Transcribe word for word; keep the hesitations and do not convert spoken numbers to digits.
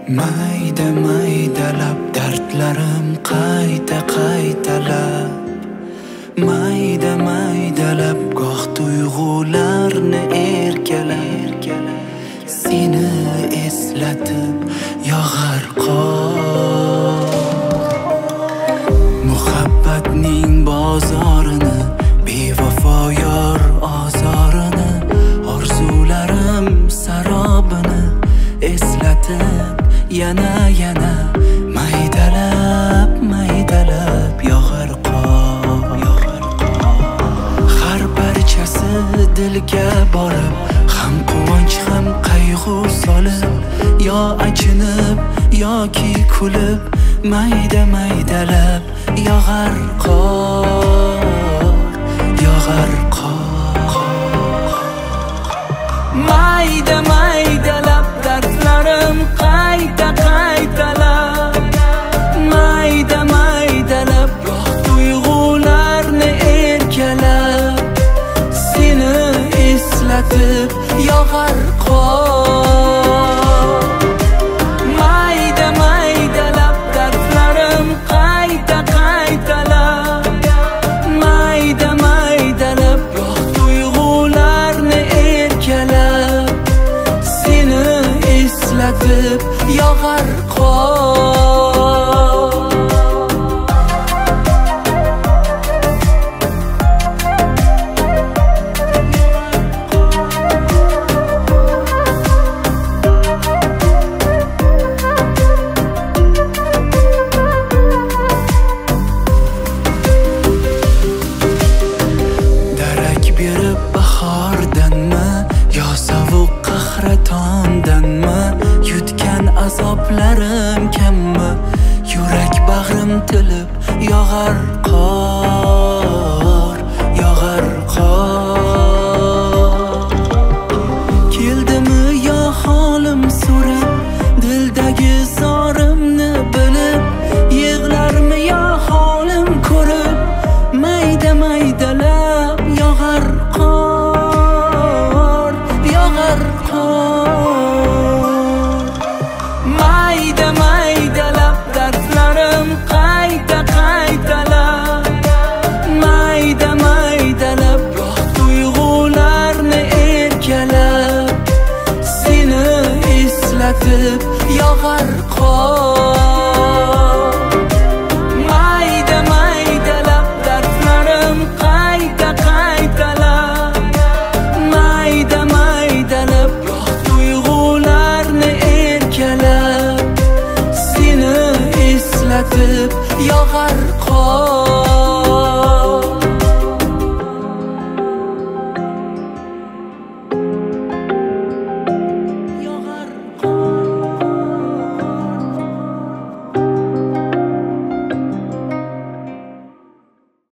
Mayda maydalab dardlarim qayta qaytalab, mayda maydalab goh tuyg'ularni erkalab, seni eslatib yog'ar qor. Muhabbatning bozorini, bevafo yor ozorini, orzularim sarobini eslatib yana yana maydalab maydalab yog'ar qor. Har parchasi dilga borib, ham quvonch ham qayg'u solib, yo achinib yoki kulib, mayda maydalab yog'ar qor, yog'ar qor. Mayda maydalab dardlarim qayta qaytalab, mayda maydalab goh tuyg'ularni erkalab, seni eslatib yog'ar qor. Mayda maydalab dardlarim qayta qaytalab, mayda maydalab goh tuyg'ularni erkalab, seni eslatib yog'ar qor. Darak berib bahordanmi, yo sovuq qahratondanmi, yutgan azoblarim kammi, yurak bag'rim tilib yog'ar qor, yog'ar qor. Keldimi yo holim so'rab, dildagi zorimni bilib, yig'larmi yo holim ko'rib, mayda maydalab yog'ar qor, yog'ar qor. Mayda maydalab dardlarim qayta qaytalab, mayda maydalab goh tuyg'ularni erkalab, seni eslatib yog'ar qor. Mayda maydalab dardlarim qayta qaytalab, mayda maydalab goh tuyg'ularni erkalab, seni eslatib yog'ar qor.